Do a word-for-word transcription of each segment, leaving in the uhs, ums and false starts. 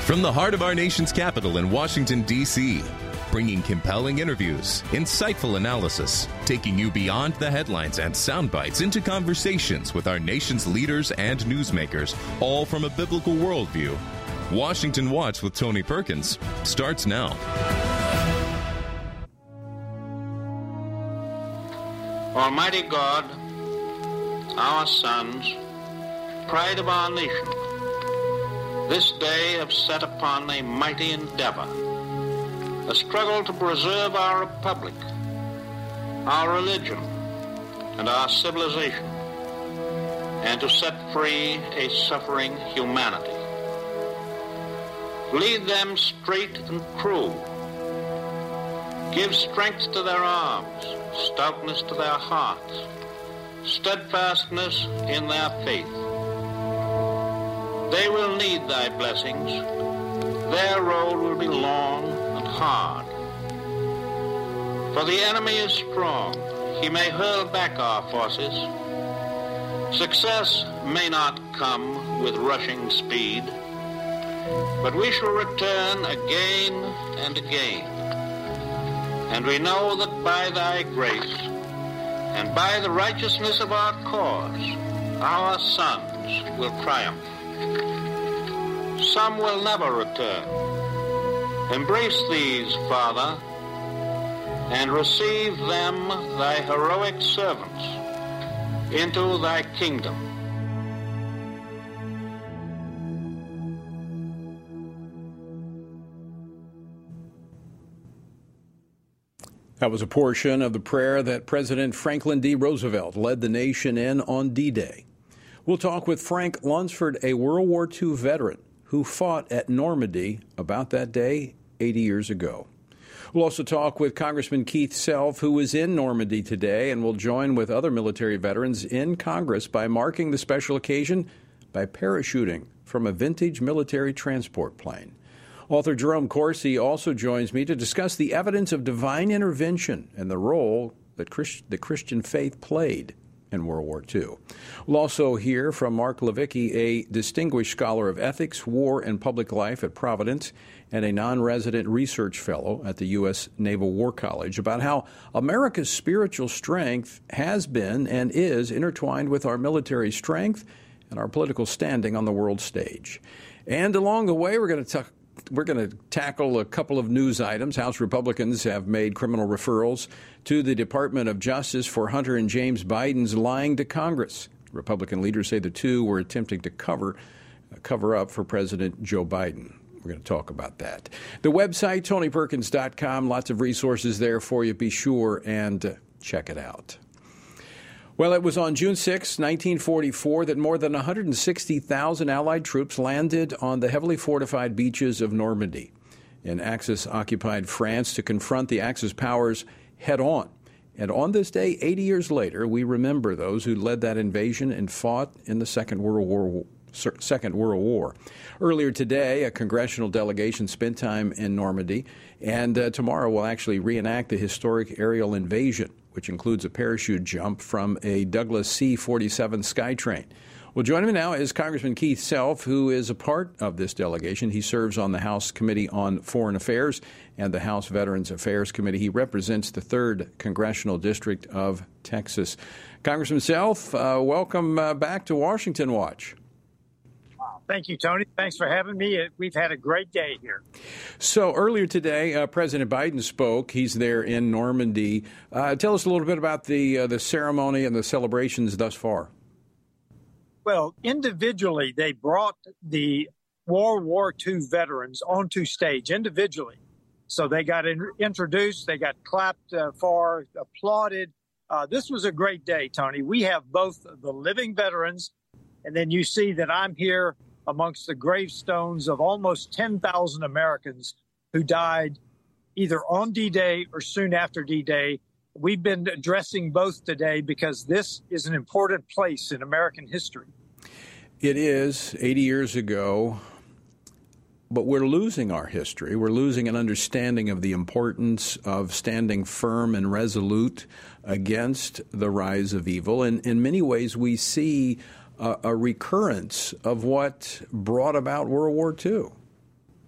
From the heart of our nation's capital in Washington, D C, bringing compelling interviews, insightful analysis, taking you beyond the headlines and sound bites into conversations with our nation's leaders and newsmakers, all from a biblical worldview. Washington Watch with Tony Perkins starts now. Almighty God, our sons, pride of our nation, this day have set upon a mighty endeavor, a struggle to preserve our republic, our religion, and our civilization, and to set free a suffering humanity. Lead them straight and true. Give strength to their arms, stoutness to their hearts, steadfastness in their faith. They will need thy blessings. Their road will be long and hard. For the enemy is strong. He may hurl back our forces. Success may not come with rushing speed, but we shall return again and again. And we know that by thy grace and by the righteousness of our cause, our sons will triumph. Some will never return. Embrace these, Father, and receive them, thy heroic servants, into thy kingdom. That was a portion of the prayer that President Franklin D. Roosevelt led the nation in on D-Day. We'll talk with Frank Lunsford, a World War Two veteran who fought at Normandy about that day eighty years ago. We'll also talk with Congressman Keith Self, who was in Normandy today, and will join with other military veterans in Congress by marking the special occasion by parachuting from a vintage military transport plane. Author Jerome Corsi also joins me to discuss the evidence of divine intervention and the role that Christ- the Christian faith played in World War Two. We'll also hear from Mark Levicki, a distinguished scholar of ethics, war, and public life at Providence and a non-resident research fellow at the U S Naval War College, about how America's spiritual strength has been and is intertwined with our military strength and our political standing on the world stage. And along the way, we're going to talk We're going to tackle a couple of news items. House Republicans have made criminal referrals to the Department of Justice for Hunter and James Biden's lying to Congress. Republican leaders say the two were attempting to cover uh, cover up for President Joe Biden. We're going to talk about that. The website, tony perkins dot com, lots of resources there for you. Be sure and uh, check it out. Well, it was on June sixth, nineteen forty-four, that more than one hundred sixty thousand Allied troops landed on the heavily fortified beaches of Normandy in Axis-occupied France to confront the Axis powers head-on. And on this day, eighty years later, we remember those who led that invasion and fought in the Second World War. Second World War. Earlier today, a congressional delegation spent time in Normandy, and uh, tomorrow we'll actually reenact the historic aerial invasion, which includes a parachute jump from a Douglas C forty-seven Skytrain. Well, joining me now is Congressman Keith Self, who is a part of this delegation. He serves on the House Committee on Foreign Affairs and the House Veterans Affairs Committee. He represents the third Congressional District of Texas. Congressman Self, uh, welcome uh, back to Washington Watch. Thank you, Tony. Thanks for having me. We've had a great day here. So earlier today, uh, President Biden spoke. He's there in Normandy. Uh, tell us a little bit about the uh, the ceremony and the celebrations thus far. Well, individually, they brought the World War Two veterans onto stage individually. So they got in, introduced, they got clapped uh, for, applauded. Uh, this was a great day, Tony. We have both the living veterans, and then you see that I'm here amongst the gravestones of almost ten thousand Americans who died either on D-Day or soon after D-Day. We've been addressing both today because this is an important place in American history. It is eighty years ago, but we're losing our history. We're losing an understanding of the importance of standing firm and resolute against the rise of evil. And in many ways, we see a, a recurrence of what brought about World War Two.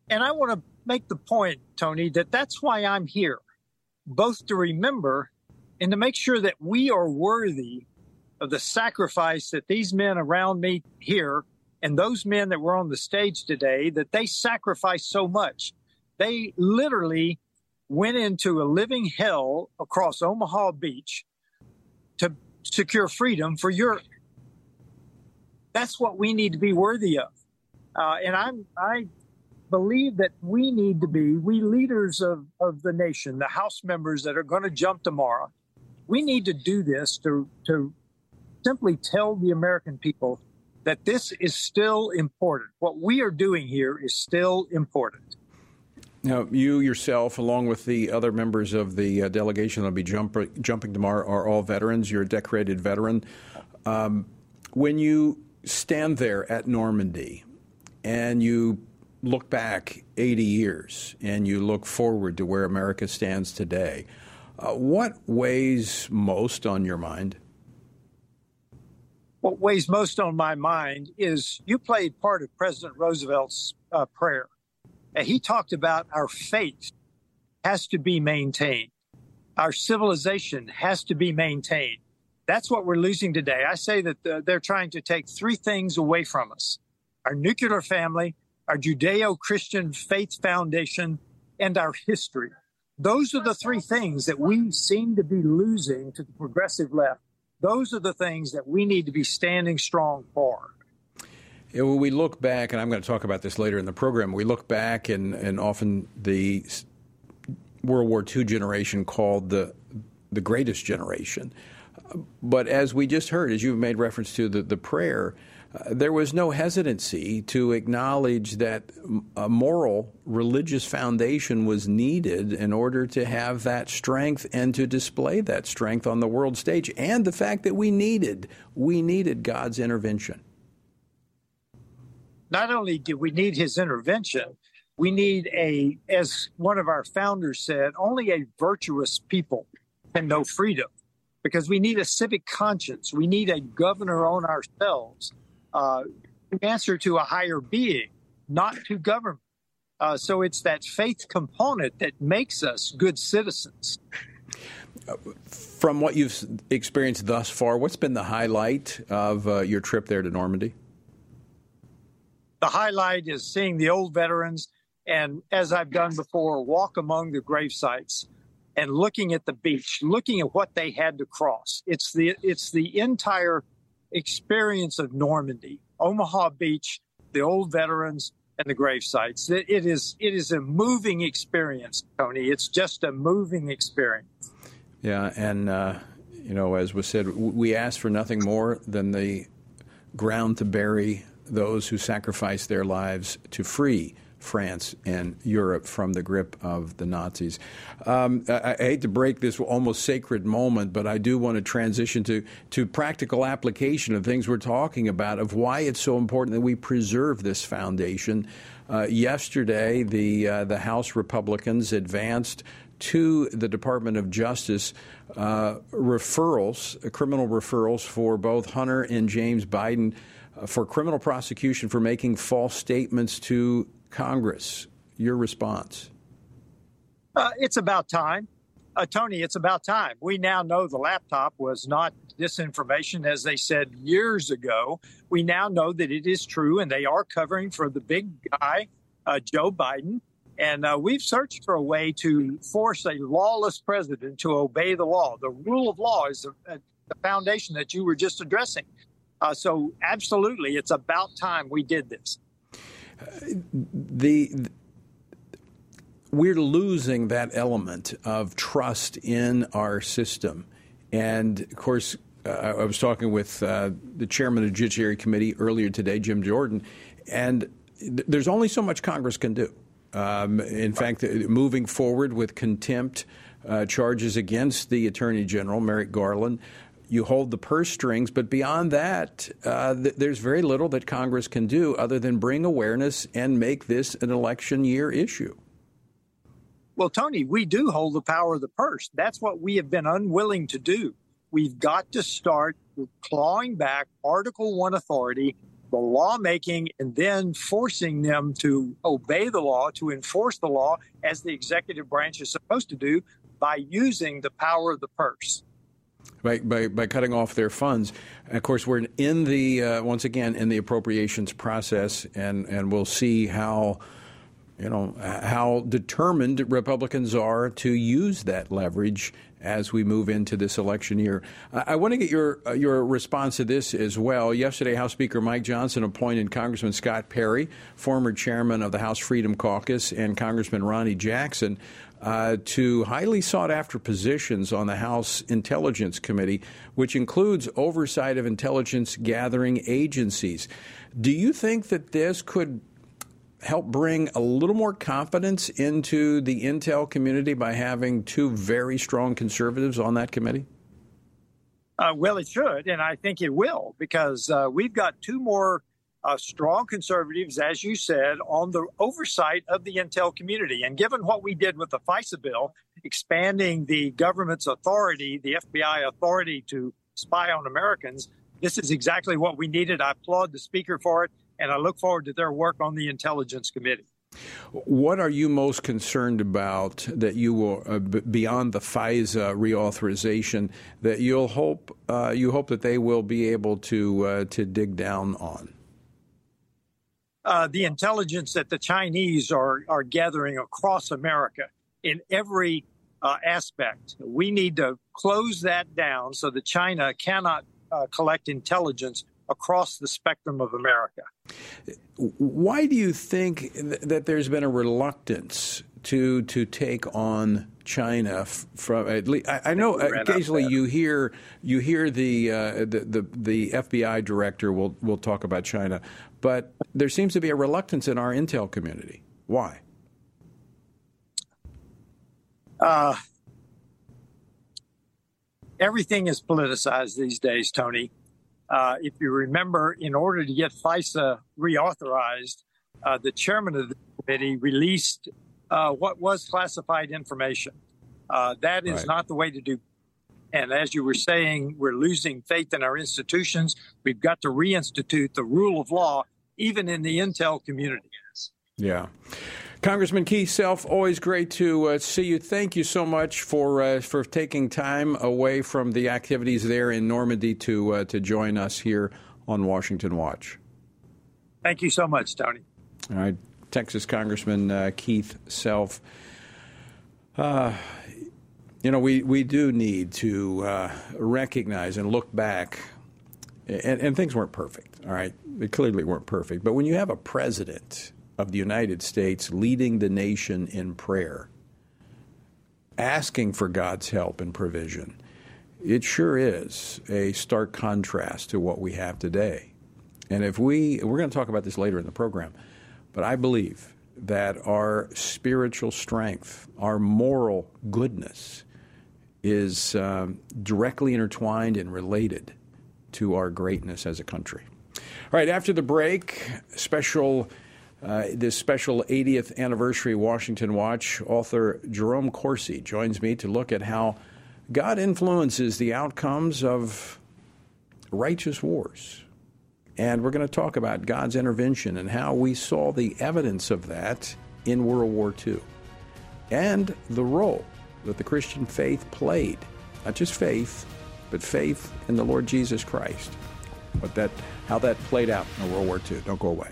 And I want to make the point, Tony, that that's why I'm here, both to remember and to make sure that we are worthy of the sacrifice that these men around me here and those men that were on the stage today, that they sacrificed so much. They literally went into a living hell across Omaha Beach to secure freedom for Europe. That's what we need to be worthy of. Uh, and I'm, I believe that we need to be, we leaders of, of the nation, the House members that are going to jump tomorrow, we need to do this to, to simply tell the American people that this is still important. What we are doing here is still important. Now, you yourself, along with the other members of the uh, delegation that will be jump, jumping tomorrow, are all veterans. You're a decorated veteran. Um, when you stand there at Normandy and you look back eighty years and you look forward to where America stands today, uh, what weighs most on your mind? What weighs most on my mind is you played part of President Roosevelt's uh, prayer. And he talked about our faith has to be maintained. Our civilization has to be maintained. That's what we're losing today. I say that uh, they're trying to take three things away from us: our nuclear family, our Judeo-Christian faith foundation, and our history. Those are the three things that we seem to be losing to the progressive left. Those are the things that we need to be standing strong for. Yeah, when we look back, and I'm going to talk about this later in the program, we look back and, and often the World War Two generation called the the greatest generation. But as we just heard, as you've made reference to the, the prayer, uh, there was no hesitancy to acknowledge that a moral, religious foundation was needed in order to have that strength and to display that strength on the world stage, and the fact that we needed, we needed God's intervention. Not only do we need his intervention, we need a, as one of our founders said, only a virtuous people can know freedom, because we need a civic conscience. We need a governor on ourselves, uh, to answer to a higher being, not to government. Uh, so it's that faith component that makes us good citizens. From what you've experienced thus far, what's been the highlight of uh, your trip there to Normandy? The highlight is seeing the old veterans and, as I've done before, walk among the grave sites and looking at the beach, looking at what they had to cross. It's the it's the entire experience of Normandy, Omaha Beach, the old veterans, and the grave sites. It, it is it is a moving experience, Tony. It's just a moving experience. Yeah, and, uh, you know, as was said, we ask for nothing more than the ground to bury those who sacrificed their lives to free France and Europe from the grip of the Nazis. Um, I, I hate to break this almost sacred moment, but I do want to transition to, to practical application of things we're talking about, of why it's so important that we preserve this foundation. Uh, yesterday, the uh, the House Republicans advanced to the Department of Justice uh, referrals, uh, criminal referrals for both Hunter and James Biden uh, for criminal prosecution for making false statements to Congress. Your response? Uh, it's about time. Uh, Tony, it's about time. We now know the laptop was not disinformation, as they said years ago. We now know that it is true, and they are covering for the big guy, uh, Joe Biden. And uh, we've searched for a way to force a lawless president to obey the law. The rule of law is the, uh, the foundation that you were just addressing. Uh, so absolutely, it's about time we did this. Uh, the, the we're losing that element of trust in our system. And, of course, uh, I was talking with uh, the chairman of the Judiciary Committee earlier today, Jim Jordan, and th- there's only so much Congress can do. Um, in fact, moving forward with contempt uh, charges against the Attorney General, Merrick Garland, you hold the purse strings. But beyond that, uh, th- there's very little that Congress can do other than bring awareness and make this an election year issue. Well, Tony, we do hold the power of the purse. That's what we have been unwilling to do. We've got to start clawing back Article One authority the lawmaking and then forcing them to obey the law, to enforce the law as the executive branch is supposed to do by using the power of the purse. By, by by cutting off their funds. And of course, we're in the, uh, once again, in the appropriations process, and, and we'll see how, you know, how determined Republicans are to use that leverage as we move into this election year. I, I want to get your uh, your response to this as well. Yesterday, House Speaker Mike Johnson appointed Congressman Scott Perry, former chairman of the House Freedom Caucus, and Congressman Ronnie Jackson uh, to highly sought-after positions on the House Intelligence Committee, which includes oversight of intelligence gathering agencies. Do you think that this could help bring a little more confidence into the intel community by having two very strong conservatives on that committee? Uh, well, it should, and I think it will, because uh, we've got two more uh, strong conservatives, as you said, on the oversight of the intel community. And given what we did with the FISA bill, expanding the government's authority, the F B I authority to spy on Americans, this is exactly what we needed. I applaud the Speaker for it, and I look forward to their work on the Intelligence Committee. What are you most concerned about that you will, uh, b- beyond the FISA reauthorization, that you'll hope uh, you hope that they will be able to uh, to dig down on? Uh, the intelligence that the Chinese are are gathering across America in every uh, aspect. We need to close that down so that China cannot uh, collect intelligence across the spectrum of America. Why do you think th- that there's been a reluctance to to take on China from at least? I, I know occasionally you hear you hear the, uh, the the the F B I director will will talk about China, but there seems to be a reluctance in our intel community. Why? Uh, everything is politicized these days, Tony. Uh, if you remember, in order to get FISA reauthorized, uh, the chairman of the committee released uh, what was classified information. Uh, that is right. not the way to do. And as you were saying, we're losing faith in our institutions. We've got to reinstitute the rule of law, even in the intel community. Yeah. Congressman Keith Self, always great to uh, see you. Thank you so much for uh, for taking time away from the activities there in Normandy to uh, to join us here on Washington Watch. Thank you so much, Tony. All right, Texas Congressman uh, Keith Self. Uh, you know, we, we do need to uh, recognize and look back, and, and things weren't perfect, all right? They clearly weren't perfect. But when you have a president of the United States leading the nation in prayer, asking for God's help and provision, it sure is a stark contrast to what we have today. And if we, we're going to talk about this later in the program, but I believe that our spiritual strength, our moral goodness is um, directly intertwined and related to our greatness as a country. All right, after the break, special Uh, this special eightieth anniversary Washington Watch, author Jerome Corsi joins me to look at how God influences the outcomes of righteous wars. And we're going to talk about God's intervention and how we saw the evidence of that in World War Two and the role that the Christian faith played, not just faith, but faith in the Lord Jesus Christ, but that how that played out in World War Two. Don't go away.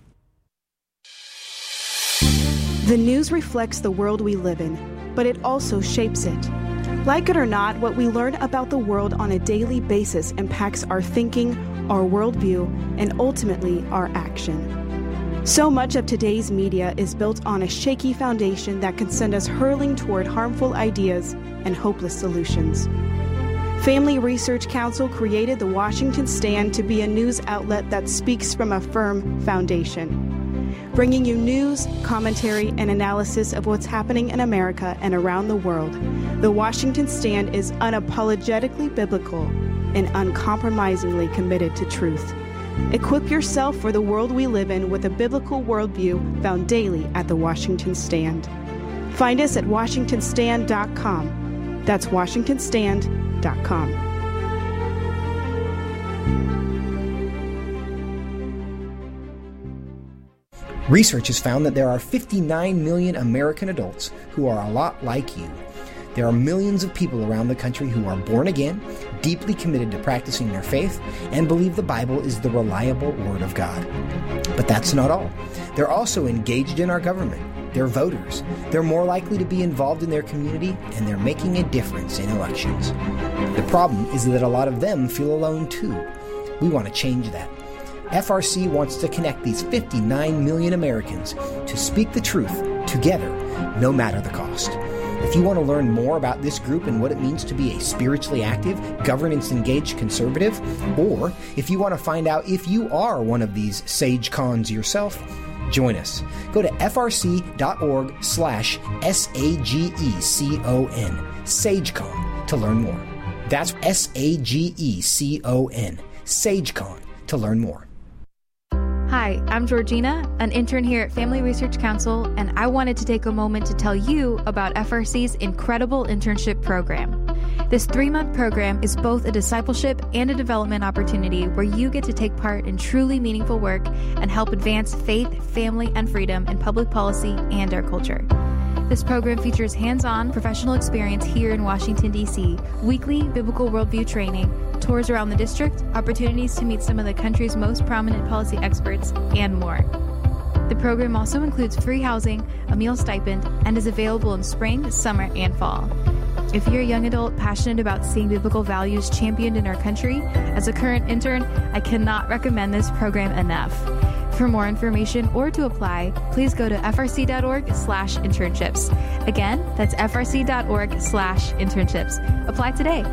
The news reflects the world we live in, but it also shapes it. Like it or not, what we learn about the world on a daily basis impacts our thinking, our worldview, and ultimately our action. So much of today's media is built on a shaky foundation that can send us hurling toward harmful ideas and hopeless solutions. Family Research Council created the Washington Stand to be a news outlet that speaks from a firm foundation, bringing you news, commentary, and analysis of what's happening in America and around the world. The Washington Stand is unapologetically biblical and uncompromisingly committed to truth. Equip yourself for the world we live in with a biblical worldview found daily at the Washington Stand. Find us at washington stand dot com. That's washington stand dot com. Research has found that there are fifty-nine million American adults who are a lot like you. There are millions of people around the country who are born again, deeply committed to practicing their faith, and believe the Bible is the reliable Word of God. But that's not all. They're also engaged in our government. They're voters. They're more likely to be involved in their community, and they're making a difference in elections. The problem is that a lot of them feel alone too. We want to change that. F R C wants to connect these fifty-nine million Americans to speak the truth together, no matter the cost. If you want to learn more about this group and what it means to be a spiritually active, governance-engaged conservative, or if you want to find out if you are one of these sage cons yourself, join us. Go to frc.org slash S-A-G-E-C-O-N, SageCon, to learn more. That's S-A-G-E-C-O-N, SageCon, to learn more. Hi, I'm Georgina, an intern here at Family Research Council, and I wanted to take a moment to tell you about F R C's incredible internship program. This three-month program is both a discipleship and a development opportunity where you get to take part in truly meaningful work and help advance faith, family, and freedom in public policy and our culture. This program features hands-on professional experience here in Washington, D C, weekly biblical worldview training, tours around the district, opportunities to meet some of the country's most prominent policy experts, and more. The program also includes free housing, a meal stipend, and is available in spring, summer, and fall. If you're a young adult passionate about seeing biblical values championed in our country, as a current intern, I cannot recommend this program enough. For more information or to apply, please go to frc.org slash internships. Again, that's frc.org slash internships. Apply today.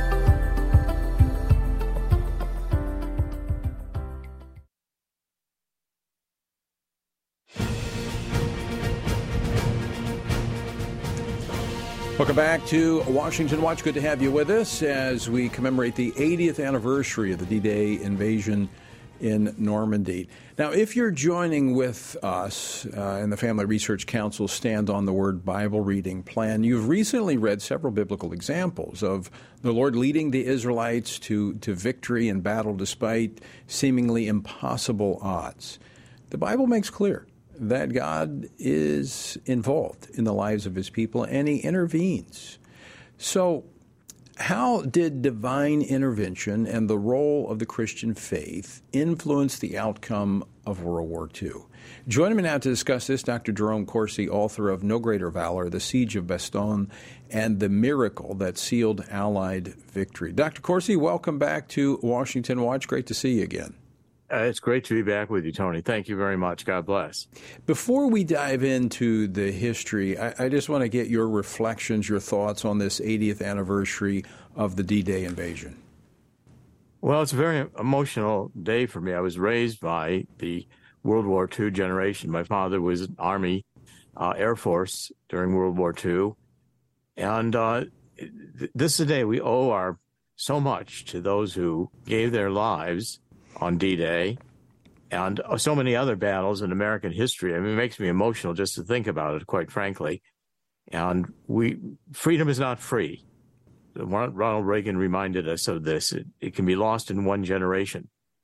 Welcome back to Washington Watch. Good to have you with us as we commemorate the eightieth anniversary of the D-Day invasion in Normandy. Now, if you're joining with us uh, in the Family Research Council Stand on the Word Bible reading plan, you've recently read several biblical examples of the Lord leading the Israelites to, to victory in battle despite seemingly impossible odds. The Bible makes clear that God is involved in the lives of his people, and he intervenes. So, how did divine intervention and the role of the Christian faith influence the outcome of World War Two? Joining me now to discuss this, Doctor Jerome Corsi, author of No Greater Valor, The Siege of Bastogne, and the Miracle That Sealed Allied Victory. Doctor Corsi, welcome back to Washington Watch. Great to see you again. Uh, it's great to be back with you, Tony. Thank you very much. God bless. Before we dive into the history, I, I just want to get your reflections, your thoughts on this eightieth anniversary of the D-Day invasion. Well, it's a very emotional day for me. I was raised by the World War Two generation. My father was in Army uh, Air Force during World War Two. And uh, th- this is a day we owe our so much to those who gave their lives on D-Day, and so many other battles in American history. I mean, it makes me emotional just to think about it, quite frankly. And we, freedom is not free. Ronald Reagan reminded us of this. It, it can be lost in one generation.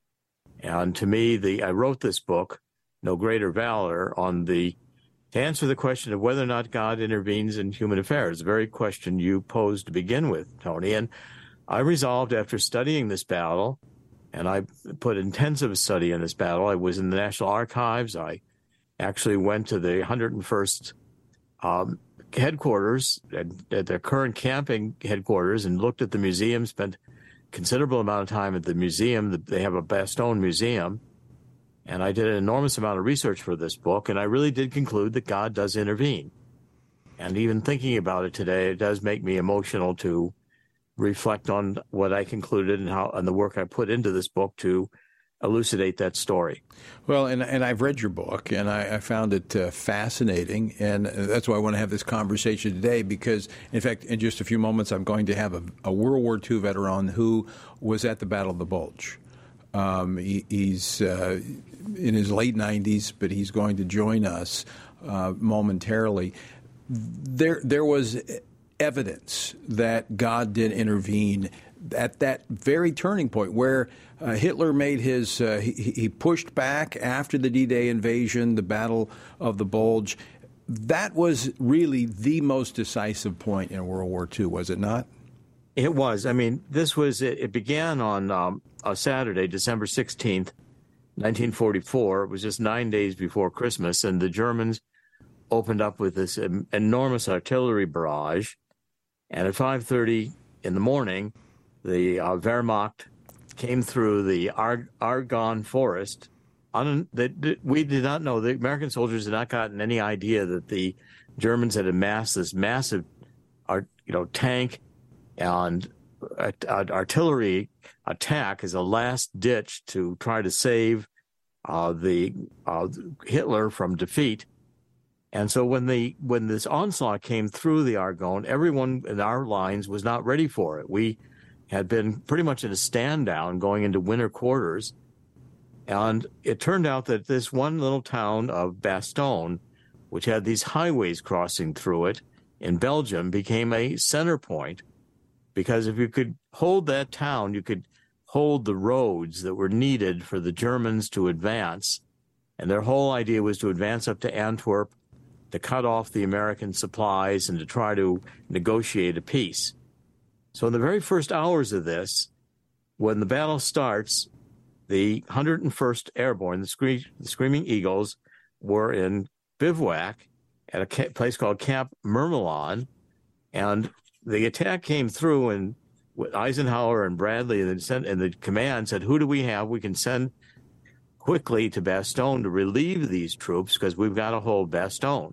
And to me, the I wrote this book, No Greater Valor, on the to answer the question of whether or not God intervenes in human affairs, the very question you posed to begin with, Tony. And I resolved, after studying this battle, and I put intensive study in this battle. I was in the National Archives. I actually went to the one hundred first um, headquarters, at, at their current camping headquarters, and looked at the museum, spent a considerable amount of time at the museum. They have a Bastogne museum. And I did an enormous amount of research for this book, and I really did conclude that God does intervene. And even thinking about it today, it does make me emotional to reflect on what I concluded and how and the work I put into this book to elucidate that story. Well, and and I've read your book, and I, I found it uh, fascinating, and that's why I want to have this conversation today, because, in fact, in just a few moments, I'm going to have a, a World War Two veteran who was at the Battle of the Bulge. Um, he, he's uh, in his late nineties, but he's going to join us uh, momentarily. There, there was evidence that God did intervene at that very turning point where uh, Hitler made his, uh, he, he pushed back after the D-Day invasion, the Battle of the Bulge. That was really the most decisive point in World War Two, was it not? It was. I mean, this was, it, it began on um, a Saturday, December sixteenth, nineteen forty-four. It was just nine days before Christmas, and the Germans opened up with this enormous artillery barrage. And at five thirty in the morning, the uh, Wehrmacht came through the Ar- Argonne forest. On, that we did not know, the American soldiers had not gotten any idea that the Germans had amassed this massive, art, you know, tank and uh, artillery attack as a last ditch to try to save uh, the uh, Hitler from defeat. And so when the when this onslaught came through the Argonne, everyone in our lines was not ready for it. We had been pretty much in a stand down going into winter quarters. And it turned out that this one little town of Bastogne, which had these highways crossing through it in Belgium, became a center point, because if you could hold that town, you could hold the roads that were needed for the Germans to advance. And their whole idea was to advance up to Antwerp, to cut off the American supplies, and to try to negotiate a peace. So in the very first hours of this, when the battle starts, the one hundred first Airborne, the, Scre- the Screaming Eagles, were in bivouac at a ca- place called Camp Mermelon, and the attack came through, and Eisenhower and Bradley and the, and the command said, who do we have we can send quickly to Bastogne to relieve these troops, because we've got to hold Bastogne.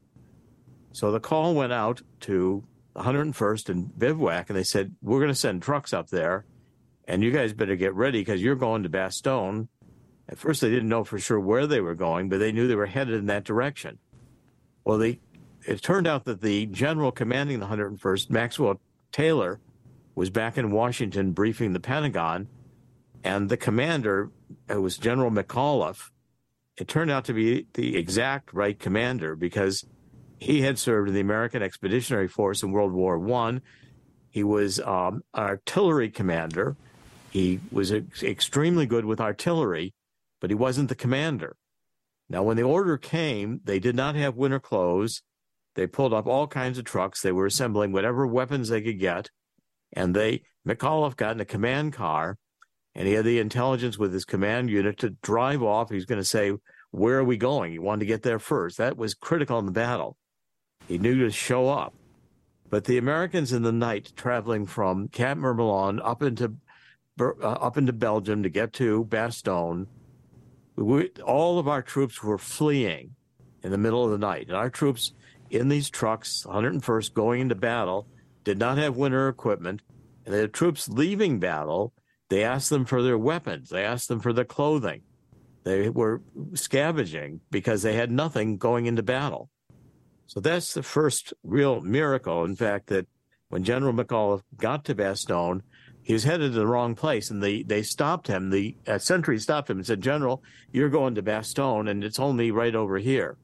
So the call went out to the one hundred first and bivouac, and they said, we're going to send trucks up there, and you guys better get ready because you're going to Bastogne. At first, they didn't know for sure where they were going, but they knew they were headed in that direction. Well, they, it turned out that the general commanding the one hundred first, Maxwell Taylor, was back in Washington briefing the Pentagon, and the commander, it was General McAuliffe. It turned out to be the exact right commander, because he had served in the American Expeditionary Force in World War One. He was um, an artillery commander. He was ex- extremely good with artillery, but he wasn't the commander. Now, when the order came, they did not have winter clothes. They pulled up all kinds of trucks. They were assembling whatever weapons they could get. And they, McAuliffe got in a command car, and he had the intelligence with his command unit to drive off. He was going to say, where are we going? He wanted to get there first. That was critical in the battle. He knew to show up. But the Americans in the night, traveling from Camp Mermelon up into uh, up into Belgium to get to Bastogne, we, all of our troops were fleeing in the middle of the night. And our troops in these trucks, one hundred first, going into battle, did not have winter equipment. And the troops leaving battle, they asked them for their weapons. They asked them for their clothing. They were scavenging because they had nothing going into battle. So that's the first real miracle, in fact, that when General McAuliffe got to Bastogne, he was headed to the wrong place, and they, they stopped him. The uh, sentry stopped him and said, General, you're going to Bastogne, and it's only right over here.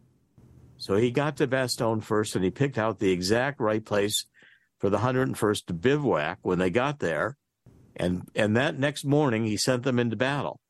So he got to Bastogne first, and he picked out the exact right place for the one hundred first to bivouac when they got there. And and that next morning, he sent them into battle.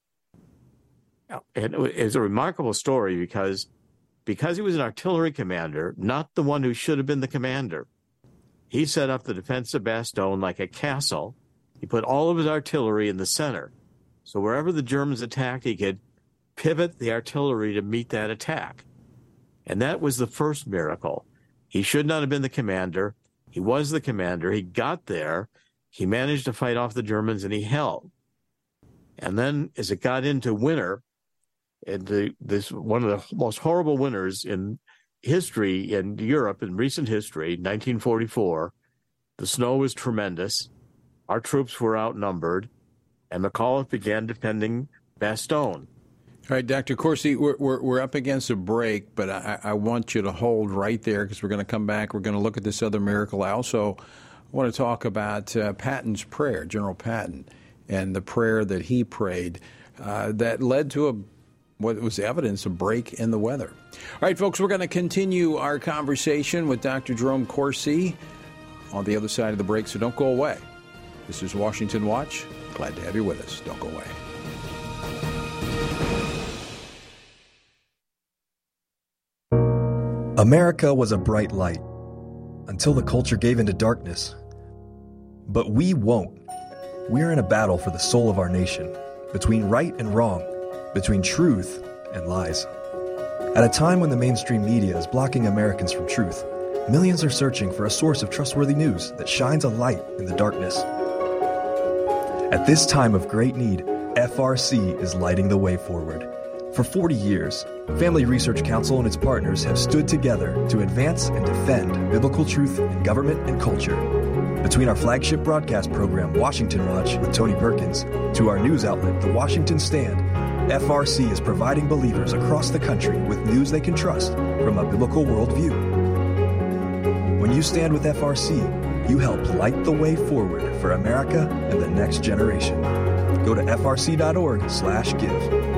And it was a remarkable story because, because he was an artillery commander, not the one who should have been the commander, he set up the defense of Bastogne like a castle. He put all of his artillery in the center. So wherever the Germans attacked, he could pivot the artillery to meet that attack. And that was the first miracle. He should not have been the commander. He was the commander. He got there. He managed to fight off the Germans, and he held. And then as it got into winter, and the, this one of the most horrible winters in history in Europe, in recent history, nineteen forty-four, the snow was tremendous. Our troops were outnumbered, and McAuliffe began defending Bastogne. All right, Doctor Corsi, we're, we're, we're up against a break, but I, I want you to hold right there because we're going to come back. We're going to look at this other miracle. I also want to talk about uh, Patton's prayer, General Patton, and the prayer that he prayed uh, that led to a what was evidence of break in the weather. All right, folks, we're going to continue our conversation with Doctor Jerome Corsi on the other side of the break, so don't go away. This is Washington Watch. Glad to have you with us. Don't go away. America was a bright light until the culture gave into darkness. But we won't. We're in a battle for the soul of our nation, between right and wrong, between truth and lies. At a time when the mainstream media is blocking Americans from truth, millions are searching for a source of trustworthy news that shines a light in the darkness. At this time of great need, F R C is lighting the way forward. For forty years, Family Research Council and its partners have stood together to advance and defend biblical truth in government and culture. Between our flagship broadcast program, Washington Watch, with Tony Perkins, to our news outlet, The Washington Stand, F R C is providing believers across the country with news they can trust from a biblical worldview. When you stand with F R C, you help light the way forward for America and the next generation. Go to F R C dot org slash give.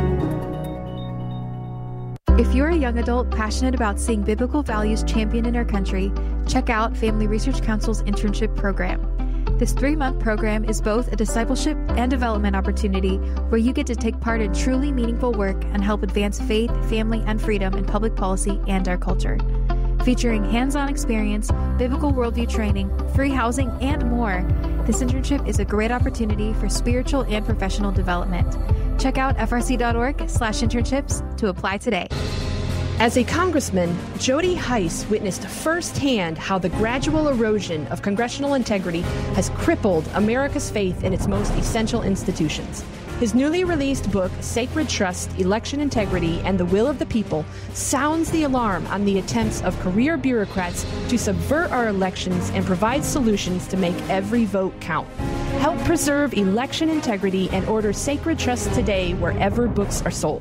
If you're a young adult passionate about seeing biblical values championed in our country, check out Family Research Council's internship program. This three-month program is both a discipleship and development opportunity where you get to take part in truly meaningful work and help advance faith, family, and freedom in public policy and our culture. Featuring hands-on experience, biblical worldview training, free housing, and more, this internship is a great opportunity for spiritual and professional development. Check out F R C dot org slash internships to apply today. As a congressman, Jody Hice witnessed firsthand how the gradual erosion of congressional integrity has crippled America's faith in its most essential institutions. His newly released book, Sacred Trust, Election Integrity, and the Will of the People, sounds the alarm on the attempts of career bureaucrats to subvert our elections and provide solutions to make every vote count. Help preserve election integrity and order Sacred Trust today wherever books are sold.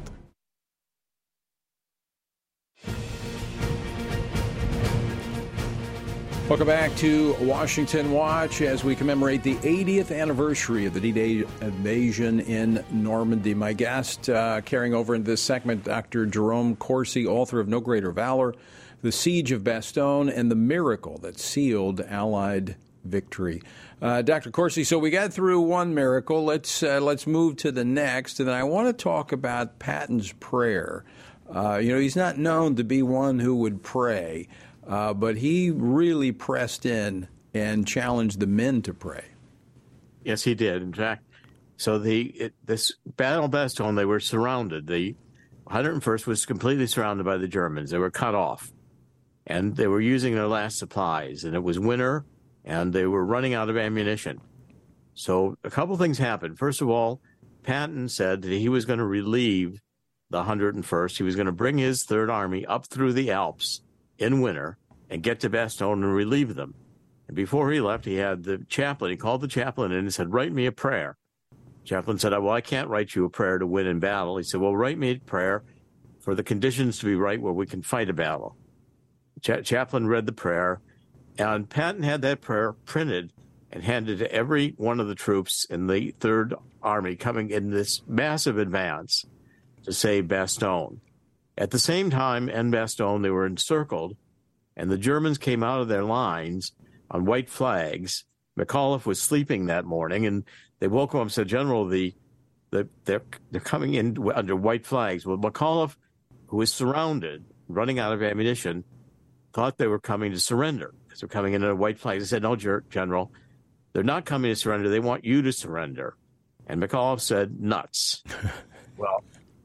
Welcome back to Washington Watch as we commemorate the eightieth anniversary of the D-Day invasion in Normandy. My guest uh, carrying over in this segment, Doctor Jerome Corsi, author of No Greater Valor, The Siege of Bastogne, and the Miracle that Sealed Allied Victory. Uh, Doctor Corsi, so we got through one miracle. Let's uh, let's move to the next, and then I want to talk about Patton's prayer. Uh, you know, he's not known to be one who would pray. Uh, but he really pressed in and challenged the men to pray. Yes, he did. In fact, so the it, this Battle of Bastogne, they were surrounded. The one hundred first was completely surrounded by the Germans. They were cut off, and they were using their last supplies. And it was winter, and they were running out of ammunition. So a couple things happened. First of all, Patton said that he was going to relieve the one hundred first. He was going to bring his Third Army up through the Alps in winter and get to Bastogne and relieve them. And before he left, he had the chaplain, he called the chaplain in and said, write me a prayer. The chaplain said, well, I can't write you a prayer to win in battle. He said, well, write me a prayer for the conditions to be right where we can fight a battle. Cha- chaplain read the prayer, and Patton had that prayer printed and handed to every one of the troops in the Third Army coming in this massive advance to save Bastogne. At the same time, in Bastogne, they were encircled, and the Germans came out of their lines on white flags. McAuliffe was sleeping that morning, and they woke him up and said, General, the, the, they're, they're coming in under white flags. Well, McAuliffe, who was surrounded, running out of ammunition, thought they were coming to surrender because they're coming in under white flags. They said, no, General, they're not coming to surrender. They want you to surrender. And McAuliffe said, nuts. Well,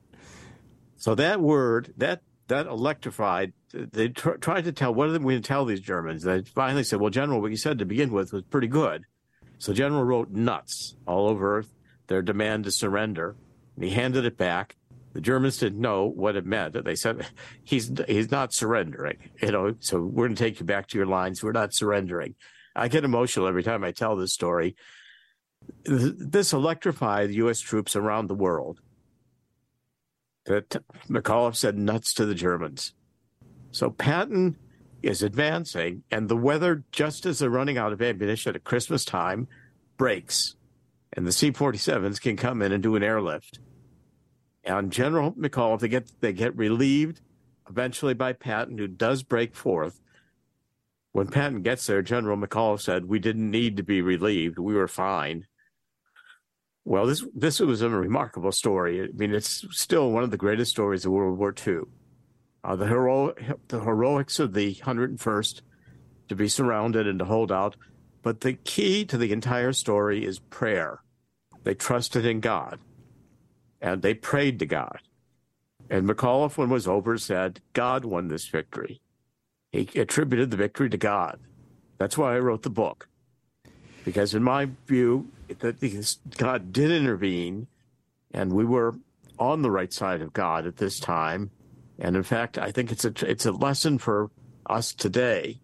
so that word, that that electrified, they tr- tried to tell, what are we going to tell these Germans? They finally said, well, General, what you said to begin with was pretty good. So General wrote nuts all over their demand to surrender, and he handed it back. The Germans didn't know what it meant. They said, he's he's not surrendering, you know, so we're going to take you back to your lines. We're not surrendering. I get emotional every time I tell this story. This electrified U S troops around the world. That McAuliffe said nuts to the Germans. So Patton is advancing, and the weather, just as they're running out of ammunition at Christmas time, breaks, and the C forty-sevens can come in and do an airlift. And General McAuliffe, they get they get relieved eventually by Patton, who does break forth. When Patton gets there, General McAuliffe said, we didn't need to be relieved. We were fine. Well, this this was a remarkable story. I mean, it's still one of the greatest stories of World War Two. Uh, the, hero, the heroics of the one hundred first to be surrounded and to hold out. But the key to the entire story is prayer. They trusted in God, and they prayed to God. And McAuliffe, when it was over, said, God won this victory. He attributed the victory to God. That's why I wrote the book. Because in my view, that God did intervene, and we were on the right side of God at this time. And in fact, I think it's a it's a lesson for us today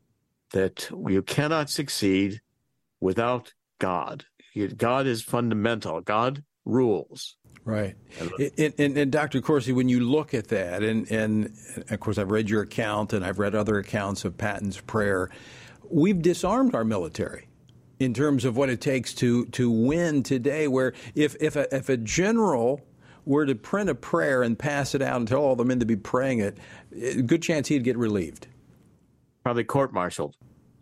that you cannot succeed without God. God is fundamental. God rules. Right. And, and, and Doctor Corsi, when you look at that, and, and of course I've read your account and I've read other accounts of Patton's prayer, we've disarmed our military in terms of what it takes to, to win today, where if, if, a, if a general were to print a prayer and pass it out and tell all the men to be praying it, a good chance he'd get relieved. Probably court-martialed.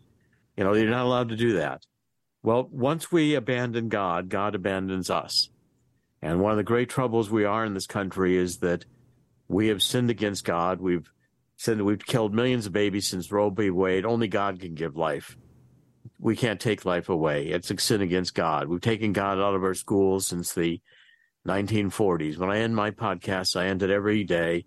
You know, you're not allowed to do that. Well, once we abandon God, God abandons us. And one of the great troubles we are in this country is that we have sinned against God. We've sinned, we've killed millions of babies since Roe v. Wade. Only God can give life. We can't take life away. It's a sin against God. We've taken God out of our schools since the nineteen forties. When I end my podcasts, I end it every day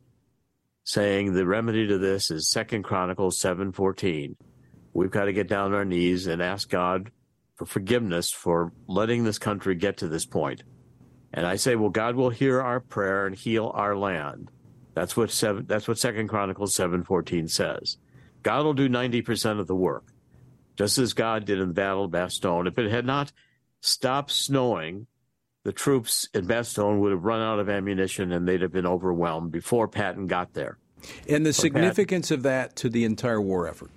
saying the remedy to this is Second Chronicles seven fourteen. We've got to get down on our knees and ask God for forgiveness for letting this country get to this point. And I say, well, God will hear our prayer and heal our land. That's what seven, that's what Second Chronicles seven fourteen says. God will do ninety percent of the work, just as God did in the Battle of Bastogne. If it had not stopped snowing, the troops in Bastogne would have run out of ammunition and they'd have been overwhelmed before Patton got there. And the but significance Patton, of that to the entire war effort?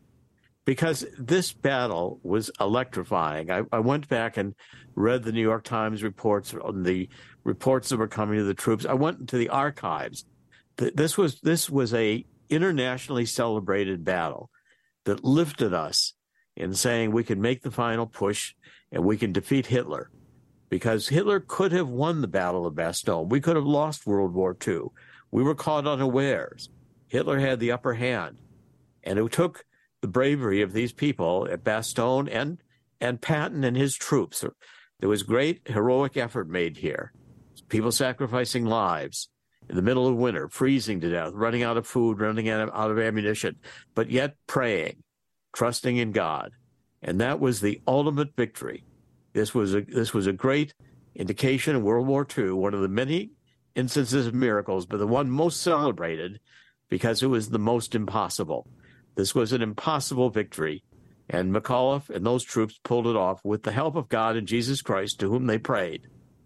Because this battle was electrifying. I, I went back and read the New York Times reports on the reports that were coming to the troops. I went into the archives. This was this was a internationally celebrated battle that lifted us in saying we can make the final push and we can defeat Hitler. Because Hitler could have won the Battle of Bastogne. We could have lost World War Two. We were caught unawares. Hitler had the upper hand. And it took the bravery of these people at Bastogne and, and Patton and his troops. There was great heroic effort made here. People sacrificing lives in the middle of winter, freezing to death, running out of food, running out of, out of ammunition, but yet praying, trusting in God. And that was the ultimate victory. This was a this was a great indication in World War Two, one of the many instances of miracles, but the one most celebrated because it was the most impossible. This was an impossible victory, and McAuliffe and those troops pulled it off with the help of God and Jesus Christ, to whom they prayed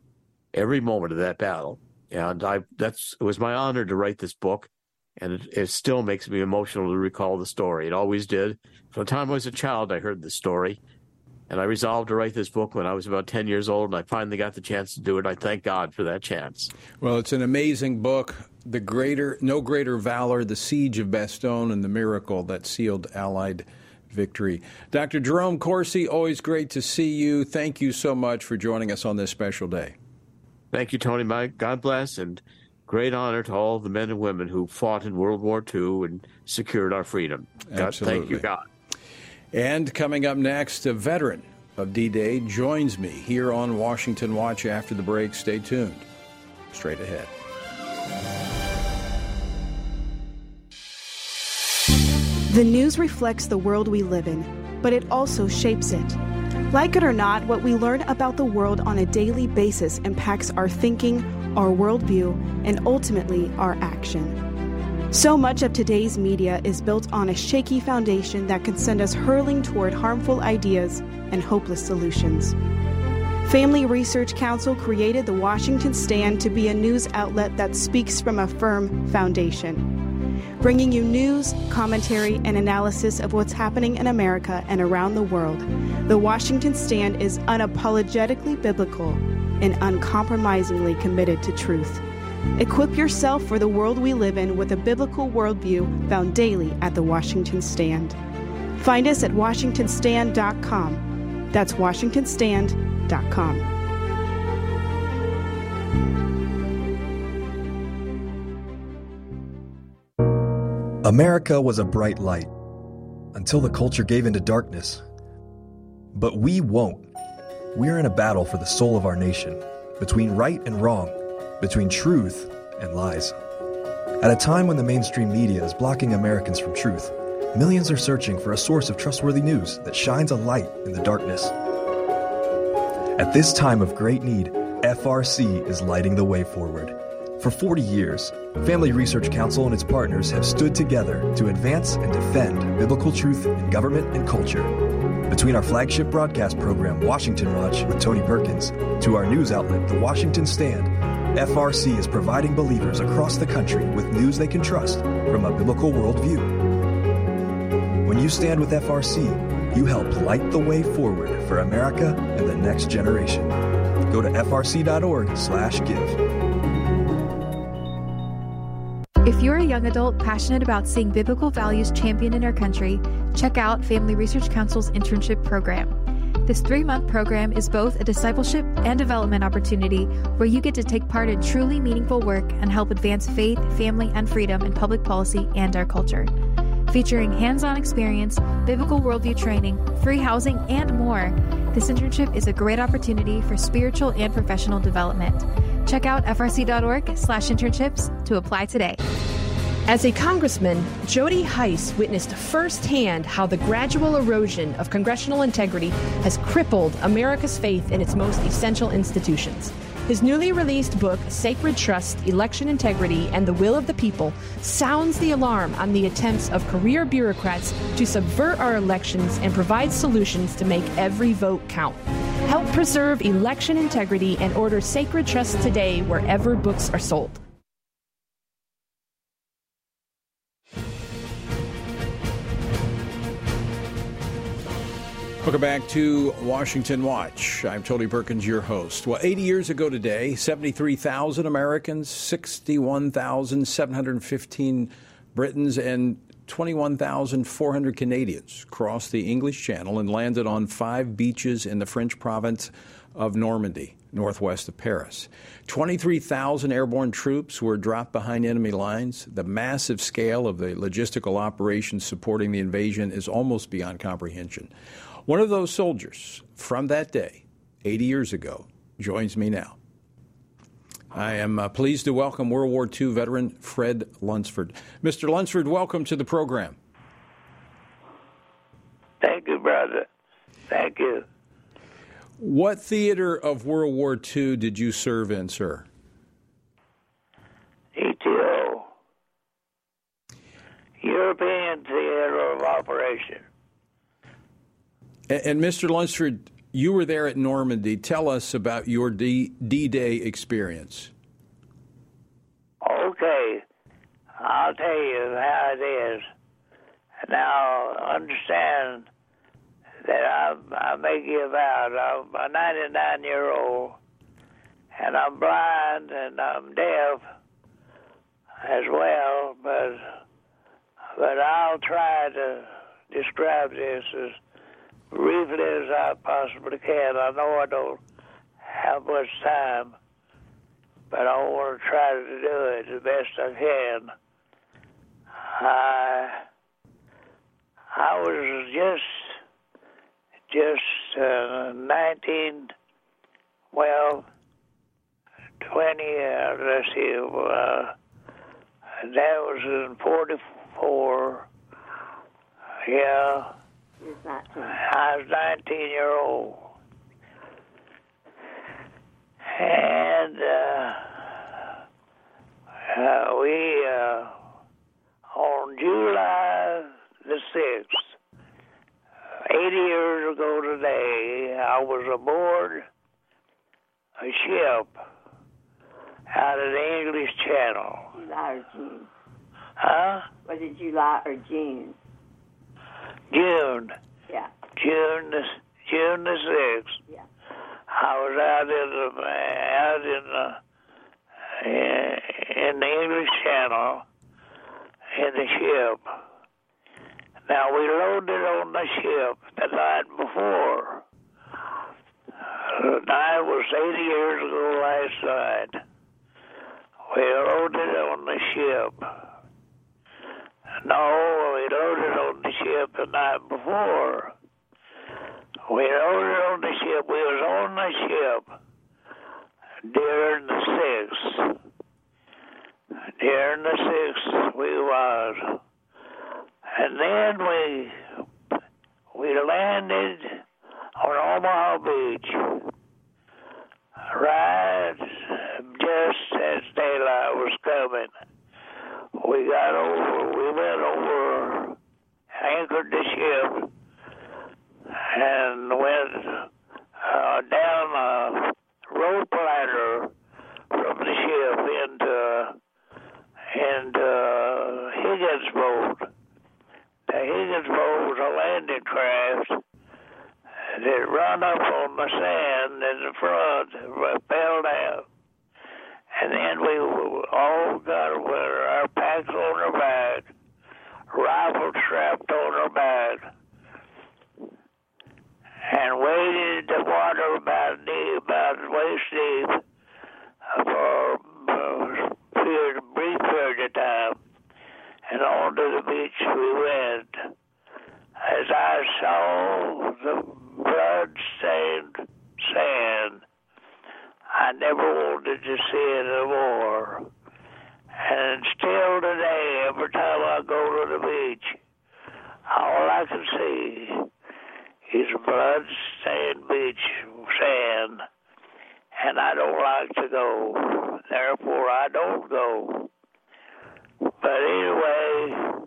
every moment of that battle. And I that's it was my honor to write this book, and it, it still makes me emotional to recall the story. It always did. From the time I was a child, I heard this story. And I resolved to write this book when I was about ten years old, and I finally got the chance to do it. I thank God for that chance. Well, it's an amazing book. The greater, no greater valor, the siege of Bastogne and the miracle that sealed Allied victory. Doctor Jerome Corsi, always great to see you. Thank you so much for joining us on this special day. Thank you, Tony. My God bless, and great honor to all the men and women who fought in World War Two and secured our freedom. God, Absolutely. Thank you, God. And coming up next, a veteran of D-Day joins me here on Washington Watch after the break. Stay tuned. Straight ahead. The news reflects the world we live in, but it also shapes it. Like it or not, what we learn about the world on a daily basis impacts our thinking, our worldview, and ultimately our action. So much of today's media is built on a shaky foundation that can send us hurling toward harmful ideas and hopeless solutions. Family Research Council created the Washington Stand to be a news outlet that speaks from a firm foundation, bringing you news, commentary, and analysis of what's happening in America and around the world. The Washington Stand is unapologetically biblical and uncompromisingly committed to truth. Equip yourself for the world we live in with a biblical worldview found daily at the Washington Stand. Find us at washington stand dot com. That's washington stand dot com. America was a bright light until the culture gave into darkness. But we won't. We're in a battle for the soul of our nation, between right and wrong, between truth and lies. At a time when the mainstream media is blocking Americans from truth, millions are searching for a source of trustworthy news that shines a light in the darkness. At this time of great need, F R C is lighting the way forward. For forty years, Family Research Council and its partners have stood together to advance and defend biblical truth in government and culture. Between our flagship broadcast program, Washington Watch with Tony Perkins, to our news outlet, The Washington Stand, F R C is providing believers across the country with news they can trust from a biblical worldview. When you stand with F R C, you help light the way forward for America and the next generation. Go to f r c dot org slash give. If you're a young adult passionate about seeing biblical values championed in our country, check out Family Research Council's internship program. This three-month program is both a discipleship and development opportunity where you get to take part in truly meaningful work and help advance faith, family, and freedom in public policy and our culture. Featuring hands-on experience, biblical worldview training, free housing, and more, this internship is a great opportunity for spiritual and professional development. Check out f r c dot org slash internships to apply today. As a congressman, Jody Hice witnessed firsthand how the gradual erosion of congressional integrity has crippled America's faith in its most essential institutions. His newly released book, Sacred Trust, Election Integrity, and the Will of the People, sounds the alarm on the attempts of career bureaucrats to subvert our elections and provide solutions to make every vote count. Help preserve election integrity and order Sacred Trust today wherever books are sold. Welcome back to Washington Watch. I'm Tony Perkins, your host. Well, eighty years ago today, seventy-three thousand Americans, sixty-one thousand seven hundred fifteen Britons, and twenty-one thousand four hundred Canadians crossed the English Channel and landed on five beaches in the French province of Normandy, northwest of Paris. twenty-three thousand airborne troops were dropped behind enemy lines. The massive scale of the logistical operations supporting the invasion is almost beyond comprehension. One of those soldiers from that day, eighty years ago, joins me now. I am uh, pleased to welcome World War Two veteran Fred Lunsford. Mister Lunsford, welcome to the program. Thank you, brother. Thank you. What theater of World War Two did you serve in, sir? E T O, European Theater of Operation. And, and Mister Lunsford, you were there at Normandy. Tell us about your D- D-Day experience. Okay, I'll tell you how it is. Now, understand that I, I make you out. I'm a ninety-nine-year-old, and I'm blind, and I'm deaf as well, but, but I'll try to describe this as briefly as I possibly can. I know I don't have much time, but I want to try to do it the best I can. I, I was just, just uh, nineteen, well, twenty, uh, let's see, uh, that was in forty-four, yeah. I was nineteen year old, and uh, uh, we uh, on July the sixth, eighty years ago today, I was aboard a ship out of the English Channel. July or June? Huh? Was it July or June? June. Yeah. June the June the sixth. Yeah. I was out in the out in the in the English Channel in the ship. Now, we loaded on the ship the night before. The night was eighty years ago last night. We loaded on the ship. No, we loaded on the ship the night before. We loaded on the ship. We was on the ship during the sixth. During the sixth, we was. And then we we landed on Omaha Beach, right just as daylight was coming. We got over, we went over, anchored the ship, and went uh, down a rope ladder from the ship into, into Higgins boat. The Higgins boat was a landing craft that run up on the sand in the front, fell down. And then we all got with our packs on our back, rifles strapped on our back, and waded the water about deep, about waist deep for a period, brief period of time. And on to the beach we went. As I saw the blood-stained sand, I never wanted to see it anymore. And still today, every time I go to the beach, all I can see is blood-stained beach sand. And I don't like to go. Therefore, I don't go. But anyway,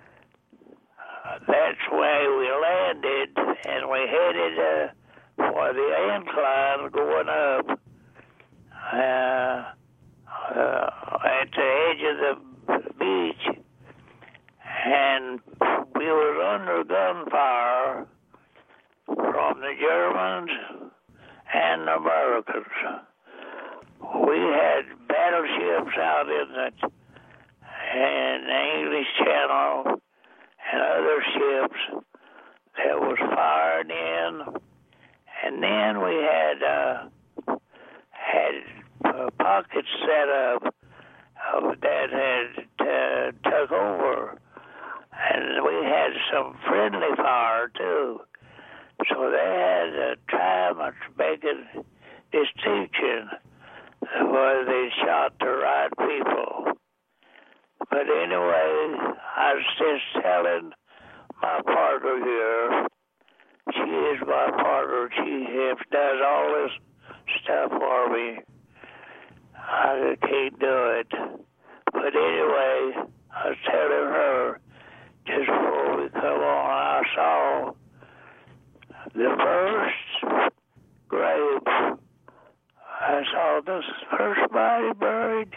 that's where we landed, and we headed uh, for the incline going up uh, uh, at the edge of the beach, and we was under gunfire from the Germans and the Americans. We had battleships out in the and the English Channel and other ships that was firing in, and then we had uh, had uh, pockets set up uh, that had uh, took over, and we had some friendly fire too. So they had a time of making distinction where they shot the right people. But anyway, I was just telling my partner here, she is my partner, she has, does all this stuff for me. I can't do it. But anyway, I was telling her, just before we come on, I saw the first grave. I saw the first body buried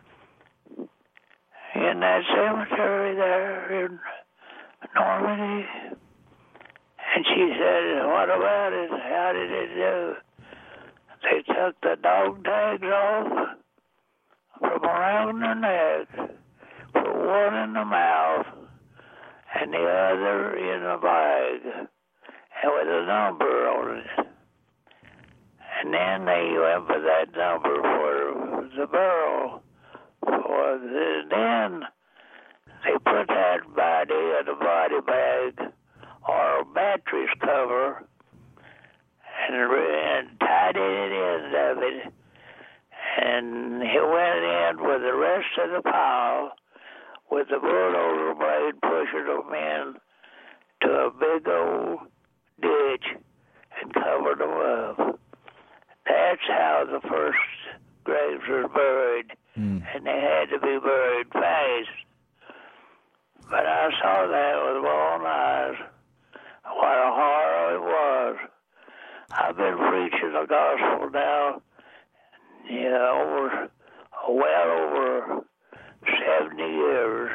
in that cemetery there in Normandy. And she said, what about it? How did it do? They took the dog tags off from around the neck, put one in the mouth and the other in a bag, and with a number on it. And then they went for that number for the burial. For the, then they put that body in a body bag or a mattress cover and, and tied it in the end of it. And he went in with the rest of the pile with the bulldozer blade pushing them in to a big old ditch and covered them up. That's how the first graves were buried, mm. and they had to be buried fast. But I saw that with my own eyes. What a horror it was. I've been preaching the gospel now, you know, over, well over seventy years.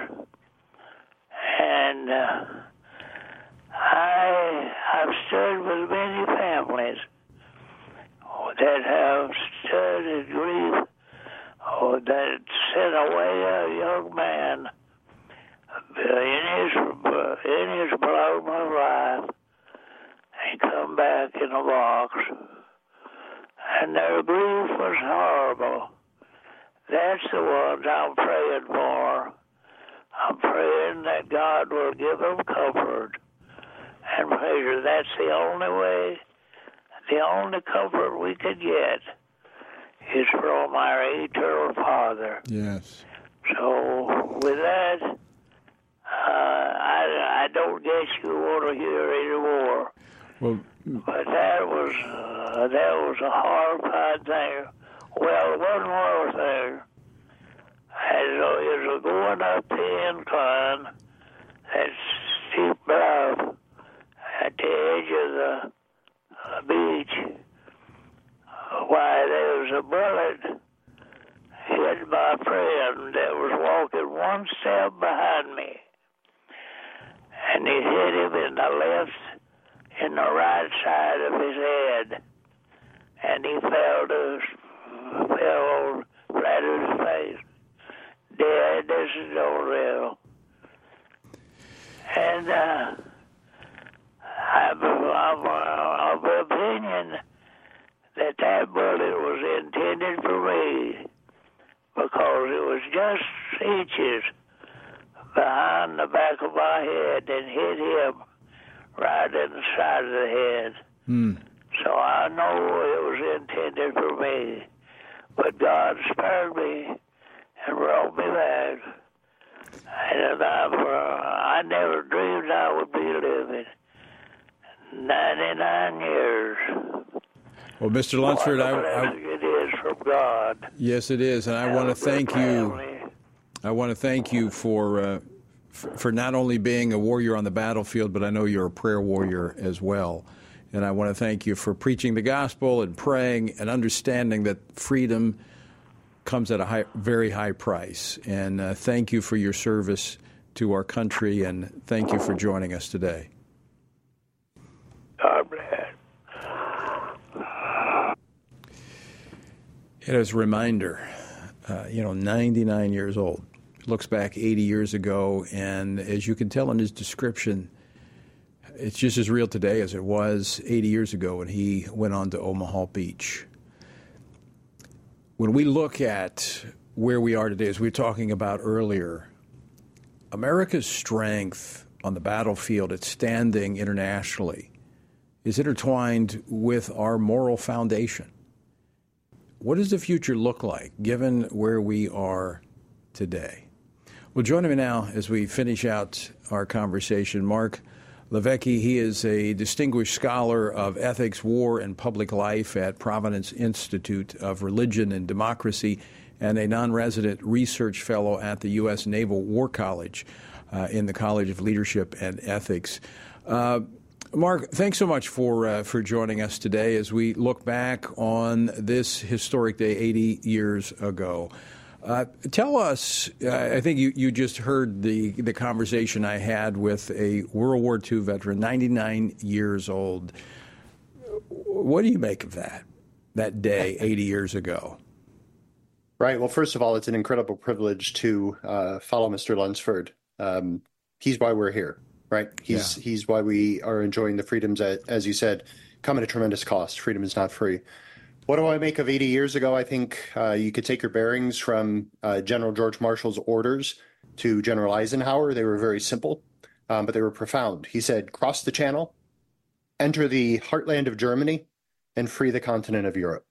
And uh, I, I've stood with many families that have stood in grief, or that sent away a young man in his, in his in a box, and their grief was horrible. That's the ones I'm praying for. I'm praying that God will give them comfort and pleasure. That's the only way, the only comfort we can get is from our eternal Father. Yes. So with that, uh, I, I don't guess you want to hear anymore. Well, but that was uh, that was a horrifying thing. Well, one more thing. As you're going up the incline, that steep bluff at the edge of the uh, beach, why, there was a bullet hit my friend that was walking one step behind me. And it hit him in the left, in the right side of his head. And he fell to, fell flat on his face. Dead, this is no real. And uh, I'm, I'm, I'm of the opinion that that bullet was intended for me because it was just inches behind the back of my head and hit him right in the side of the head. Mm. So I know it was intended for me. But God spared me and brought me back. And I, I never dreamed I would be living ninety-nine years. Well, Mister Lunsford, I, I, it is from God. Yes, it is, and I Have want to a good thank you. family. I want to thank you for uh, f- for not only being a warrior on the battlefield, but I know you're a prayer warrior as well. And I want to thank you for preaching the gospel and praying and understanding that freedom comes at a high, very high price. And uh, thank you for your service to our country, and thank you for joining us today. God bless. And as a reminder, uh, you know, ninety-nine years old. Looks back eighty years ago, and as you can tell in his description, it's just as real today as it was eighty years ago when he went on to Omaha Beach. When we look at where we are today, as we were talking about earlier, America's strength on the battlefield, its standing internationally, is intertwined with our moral foundation. What does the future look like, given where we are today? Well, joining me now as we finish out our conversation, Mark Levesque. He is a distinguished scholar of ethics, war, and public life at Providence Institute of Religion and Democracy, and a non-resident research fellow at the U S Naval War College uh, in the College of Leadership and Ethics. Uh, Mark, thanks so much for uh, for joining us today as we look back on this historic day eighty years ago. Uh, tell us, uh, I think you, you just heard the, the conversation I had with a World War Two veteran, ninety-nine years old. What do you make of that, that day eighty years ago? Right. Well, first of all, it's an incredible privilege to uh, follow Mister Lunsford. Um, he's why we're here. Right. He's yeah. he's why we are enjoying the freedoms that, as you said, come at a tremendous cost. Freedom is not free. What do I make of eighty years ago? I think uh, you could take your bearings from uh, General George Marshall's orders to General Eisenhower. They were very simple, um, but they were profound. He said, cross the channel, enter the heartland of Germany, and free the continent of Europe.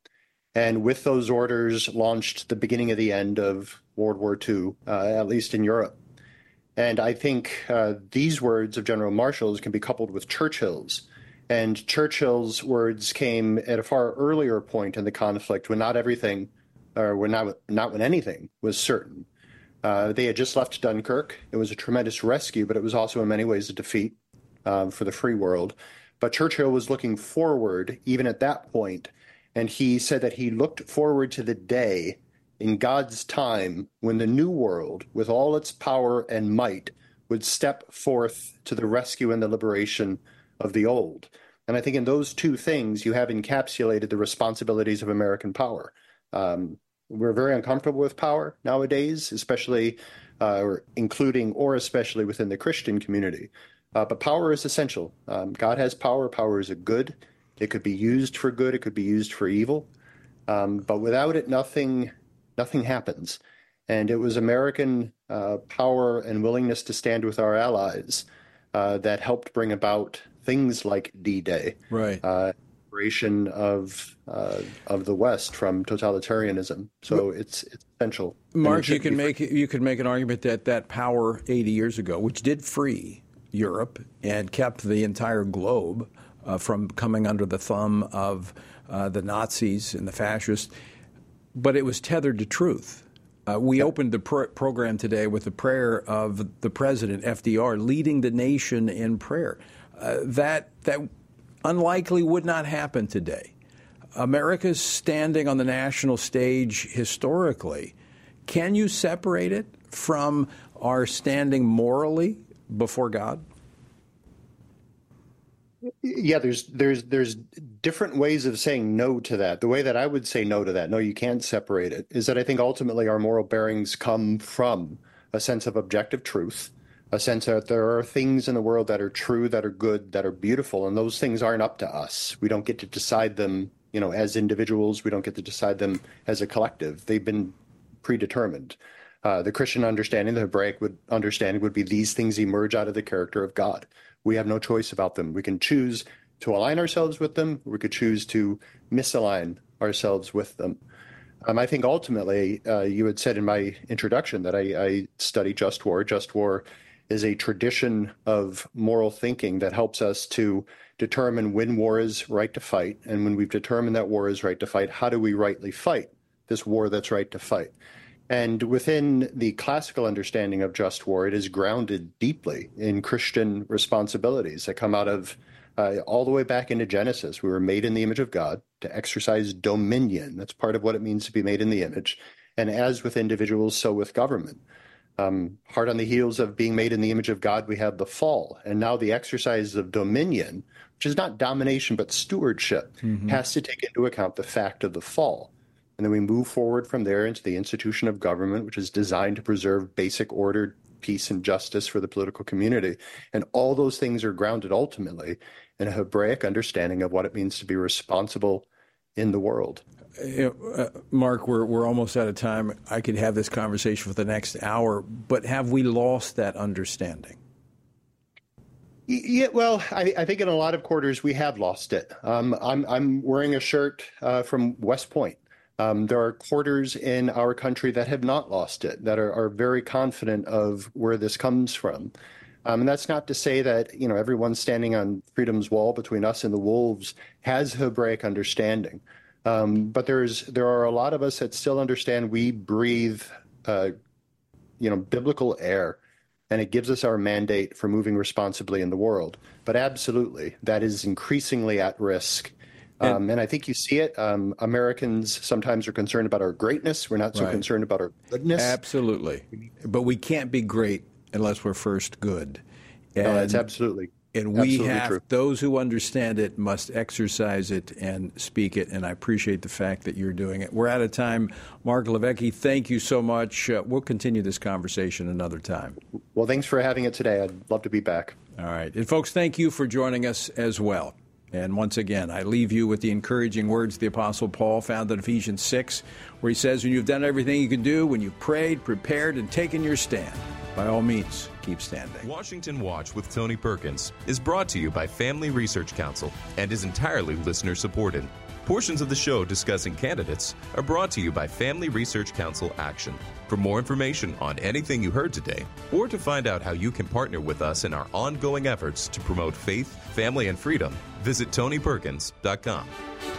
And with those orders launched the beginning of the end of World War Two, uh, at least in Europe. And I think uh, these words of General Marshall's can be coupled with Churchill's. And Churchill's words came at a far earlier point in the conflict when not everything, or when not, not when anything, was certain. Uh, they had just left Dunkirk. It was a tremendous rescue, but it was also in many ways a defeat um, for the free world. But Churchill was looking forward even at that point, and he said that he looked forward to the day in God's time when the new world, with all its power and might, would step forth to the rescue and the liberation of the old. And I think in those two things, you have encapsulated the responsibilities of American power. Um, we're very uncomfortable with power nowadays, especially uh, or including or especially within the Christian community. Uh, but power is essential. Um, God has power. Power is a good. It could be used for good. It could be used for evil. Um, but without it, nothing, nothing happens. And it was American uh, power and willingness to stand with our allies uh, that helped bring about things like D-Day, right? Uh, liberation of uh, of the West from totalitarianism. So it's it's essential. Mark, you can make you could make an argument that that power eighty years ago, which did free Europe and kept the entire globe uh, from coming under the thumb of uh, the Nazis and the fascists, but it was tethered to truth. Uh, we yep. opened the pr- program today with the prayer of the president, F D R, leading the nation in prayer. Uh, that that unlikely would not happen today. America's standing on the national stage historically. Can you separate it from our standing morally before God? Yeah, there's there's there's different ways of saying no to that. The way that I would say no to that, no, you can't separate it, is that I think ultimately our moral bearings come from a sense of objective truth, a sense that there are things in the world that are true, that are good, that are beautiful, and those things aren't up to us. We don't get to decide them, you know, as individuals. We don't get to decide them as a collective. They've been predetermined. Uh, the Christian understanding, the Hebraic would, understanding would be these things emerge out of the character of God. We have no choice about them. We can choose to align ourselves with them. Or we could choose to misalign ourselves with them. Um, I think ultimately, uh, you had said in my introduction that I, I study just war. Just war is a tradition of moral thinking that helps us to determine when war is right to fight. And when we've determined that war is right to fight, how do we rightly fight this war that's right to fight? And within the classical understanding of just war, it is grounded deeply in Christian responsibilities that come out of uh, all the way back into Genesis. We were made in the image of God to exercise dominion. That's part of what it means to be made in the image. And as with individuals, so with government. Um, hard on the heels of being made in the image of God, we have the fall. And now the exercise of dominion, which is not domination but stewardship, mm-hmm. has to take into account the fact of the fall. And then we move forward from there into the institution of government, which is designed to preserve basic order, peace, and justice for the political community. And all those things are grounded ultimately in a Hebraic understanding of what it means to be responsible in the world. You know, uh, Mark, we're we're almost out of time. I could have this conversation for the next hour, but have we lost that understanding? Yeah, well, I, I think in a lot of quarters we have lost it. Um, I'm I'm wearing a shirt uh, from West Point. Um, there are quarters in our country that have not lost it, that are, are very confident of where this comes from. Um, and that's not to say that, you know, everyone standing on freedom's wall between us and the wolves has Hebraic understanding. Um, but there's there are a lot of us that still understand we breathe, uh, you know, biblical air, and it gives us our mandate for moving responsibly in the world. But absolutely, that is increasingly at risk. Um, and I think you see it. Um, Americans sometimes are concerned about our greatness. We're not so right. concerned about our goodness. Absolutely. But we can't be great unless we're first good. And, no, that's absolutely And we absolutely have, true. those who understand it must exercise it and speak it. And I appreciate the fact that you're doing it. We're out of time. Mark Levesque, thank you so much. Uh, we'll continue this conversation another time. Well, thanks for having it today. I'd love to be back. All right. And folks, thank you for joining us as well. And once again, I leave you with the encouraging words the Apostle Paul found in Ephesians six, where he says, when you've done everything you can do, when you've prayed, prepared, and taken your stand, by all means, keep standing. Washington Watch with Tony Perkins is brought to you by Family Research Council and is entirely listener-supported. Portions of the show discussing candidates are brought to you by Family Research Council Action. For more information on anything you heard today, or to find out how you can partner with us in our ongoing efforts to promote faith, family, and freedom, visit tony perkins dot com.